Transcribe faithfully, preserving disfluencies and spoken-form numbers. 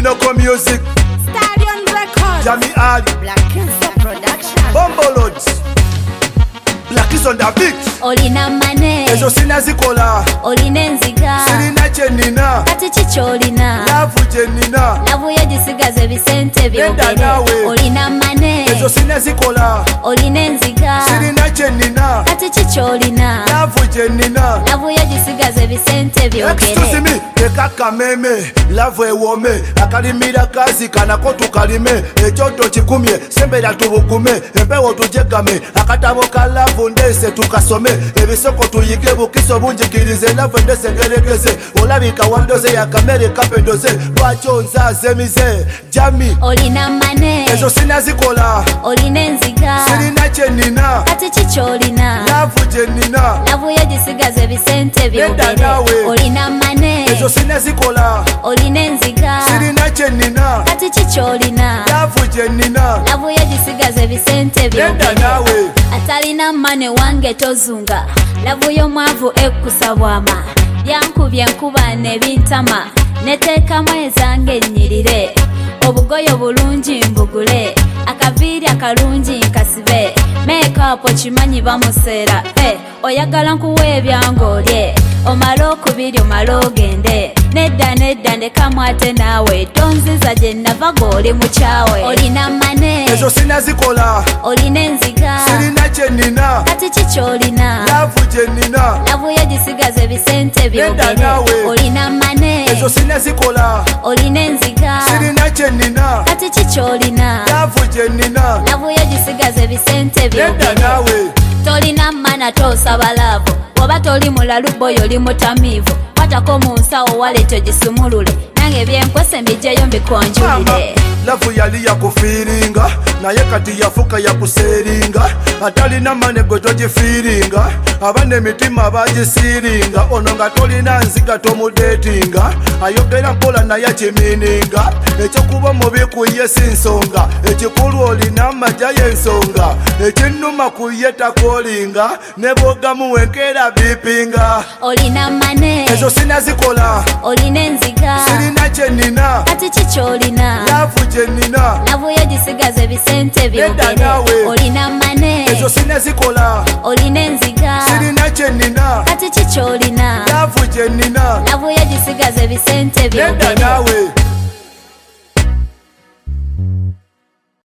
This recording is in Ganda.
Kinoko Music, Stallion Records, Jamie Ali, Black Cancer Production, Bombolods, Black is on the beat. Olina mane, Ezo sina zikola, olina enziga, sirina chenina, kati chicho olina, lavu chenina, lavu yegisigaze bisente byogere. nawe. Olina mane, ezo sina zikola, olina enziga, sirina chenina, kati chicho olina, lavu chenina. lavu yegisigaze bisente Excuse byogere. me, ekaka meme, lavu ewome, akalimira kazi kanako tukalime, ekyoto kikumye, sembera tubugume, empewo tujegame, akatabo ka lavu ndese tukasome, ebisoko tuyige bukiso bunjikirize, lavu ndese ngeregeze, olabika wandoze ya kamere kapendoze, lwakyo nzaze mize, Jamie, Olina mane, ezo sina zikola, olina enziga, sirina chenina, kati chicho olina, lavu chenina, lavu yegisigaze bisente byogere. nawe. Olina mane, ezo sina zikola, olina enziga, sirina chenina, kati chicho olina, lavu chenina. lavu yegisigaze bisente byogere. nawe. Atalina mane wange tozunga, lavu y'omwavu ekkusa bwama, yankubye enkuba nebintama, neteekamu ezange ennyirire, obugoye obulungi mbugule, akaviiri akalungi nkasibe, meekaapu kimanyi bamuseera, eh, oyagala nkuwa ebyange olye, omale okubiri omale ogende, nedda nedda ndekamu ate naawe, tonziza gye nava g'oli mukyawe. Olina mane, ezo sina zikola, olina enziga, sirina chenina, kati kiki olina, lavu chenina, lavu yegisigaze bisente byogere. nawe. Olina mane, ezo sina zikola, olina enziga, sirina chenina, kati kiki olina, lavu chenina. lavu yegisigaze bisente byogere. nawe. Tolina mana tosaba laavu, oba toli mulalu boyo oli mutamiivu, kwatako mu nsawo waleeto gisumulule, nange byenkwese mbijjayo mbikonjulire. Lavu yali yakufiiringa, naye kati yafuka yakuseringa, atalina mane gwe togifiiringa, abana emitima bagisiiringa, ono nga tolina nziga tomudeetinga, ayogera mpola naye akimiininga, ekyokuba mubi ku ye si nsonga, ekikulu olina amagya y'ensonga, ekinnuma ku ye takolinga, ne bwogamu enkeera bipinga. Olina mane, ezo sina zikola, olina enziga, sirina kyenina, kati kiki olina, lavu chenina, lavu yegisigaze bisente byogere. nawe. Olina mane, ezo sina zikola, olina enziga, sirina chenina, kati kiki olina, lavu chenina. lavu yegisigaze bisente byogere. nawe.